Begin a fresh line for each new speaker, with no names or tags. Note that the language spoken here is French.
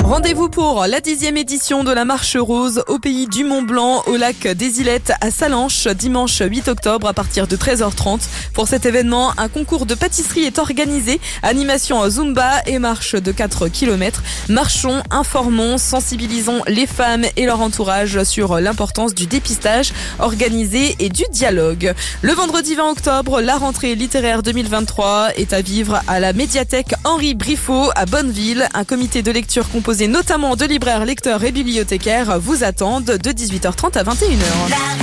Rendez-vous pour la 10e édition de la Marche Rose au pays du Mont-Blanc, au lac des Ilettes à Salanches, dimanche 8 octobre à partir de 13h30. Pour cet événement, un concours de pâtisserie est organisé, animation Zumba et marche de 4 km. Marchons, informons, sensibilisons les femmes et leur entourage sur l'importance du dépistage organisé et du dialogue. Le vendredi 20 octobre, la rentrée littéraire 2023 est à vivre à la médiathèque Henri Briffaut à Bonneville. Un comité de lecture composé notamment de libraires, lecteurs et bibliothécaires vous attendent de 18h30 à 21h.